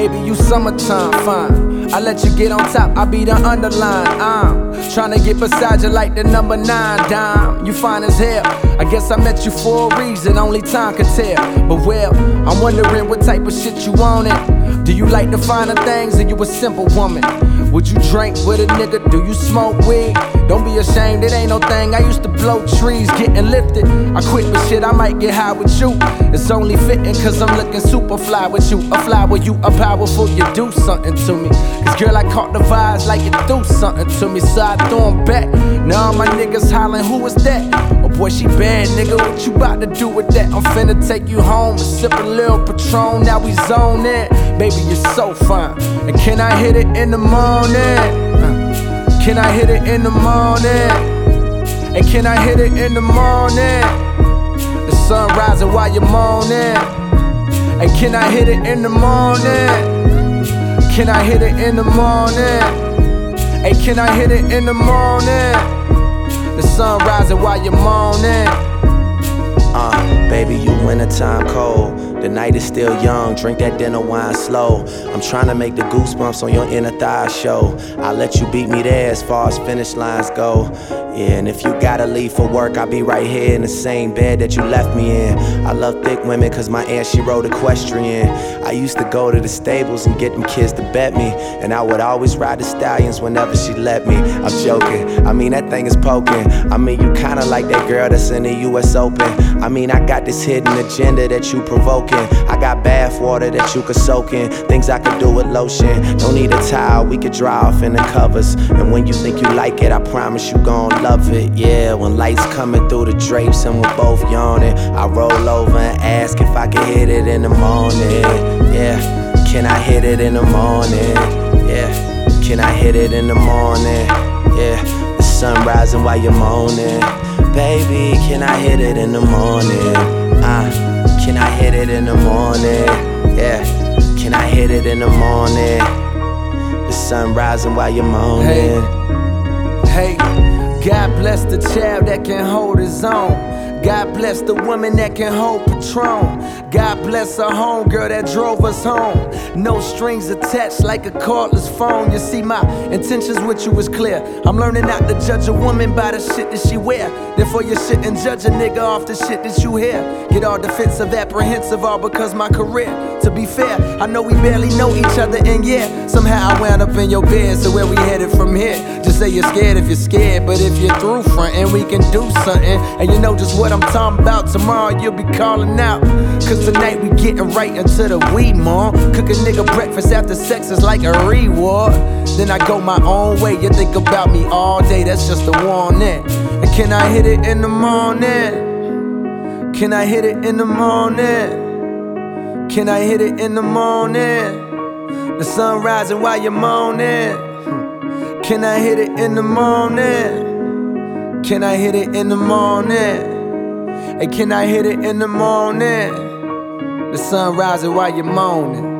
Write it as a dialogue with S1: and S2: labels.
S1: baby, you summertime fine. I let you get on top, I be the underline. I'm tryna get beside you like the number 9 dime. You fine as hell, I guess I met you for a reason, only time could tell. But well, I'm wondering what type of shit you want it. Do you like the finer things, or you a simple woman? Would you drink with a nigga? Do you smoke weed? Don't be ashamed, it ain't no thing. I used to blow trees, getting lifted. I quit, but shit, I might get high with you. It's only fitting, cause I'm looking super fly with you. A fly with you, a powerful, you do something to me. Cause girl, I caught the vibes like you do something to me. So I threw 'em back. Now all my niggas hollering, who is that? Oh boy, she bad, nigga, what you about to do with that? I'm finna take you home and sip a little Patron. Now we zone in. Baby, you're so fine. And can I hit it in the morning? Can I hit it in the morning? And can I hit it in the morning? The sun rising while you're moaning. And can I hit it in the morning? Can I hit it in the morning? Hey, can I hit it in the morning? The sun rising while you're moaning.
S2: Baby, you wintertime cold. The night is still young, drink that dinner wine slow. I'm trying to make the goosebumps on your inner thigh show. I'll let you beat me there as far as finish lines go. Yeah, and if you gotta leave for work, I'll be right here in the same bed that you left me in. I love thick women cause my aunt, she rode equestrian. I used to go to the stables and get them kids to bet me, and I would always ride the stallions whenever she let me. I'm joking, I mean that thing is poking. I mean you kinda like that girl that's in the US Open. I mean I got this hidden agenda that you provoking. I got bath water that you could soak in, things I could do with lotion. Don't need a towel, we could dry off in the covers. And when you think you like it, I promise you gon' love it. Yeah, when lights coming through the drapes and we're both yawning, I roll over and ask if I can hit it in the morning. Yeah, can I hit it in the morning? Yeah, can I hit it in the morning? Yeah, the sun rising while you're moaning. Baby, can I hit it in the morning? Can I hit it in the morning? Yeah, can I hit it in the morning? The sun rising while you're moaning.
S1: Hey, God bless the child that can hold his own. God bless the woman that can hold Patron. God bless her homegirl that drove us home. No strings attached like a cordless phone. You see, my intentions with you is clear. I'm learning not to judge a woman by the shit that she wear. Therefore you shouldn't judge a nigga off the shit that you hear. Get all defensive, apprehensive, all because my career. To be fair, I know we barely know each other, and yeah, somehow I wound up in your bed. So where we headed from here? Just say you're scared if you're scared, but if you're through frontin', we can do something. And you know just what I'm talking about. Tomorrow you'll be calling out, cause tonight we getting right into the weed, mom. Cook a nigga breakfast after sex is like a reward. Then I go my own way, you think about me all day, that's just a warning. And can I hit it in the morning? Can I hit it in the morning? Can I hit it in the morning? The sun rising while you're moaning. Can I hit it in the morning? Can I hit it in the morning? Hey, can I hit it in the morning? The sun rising while you're moaning.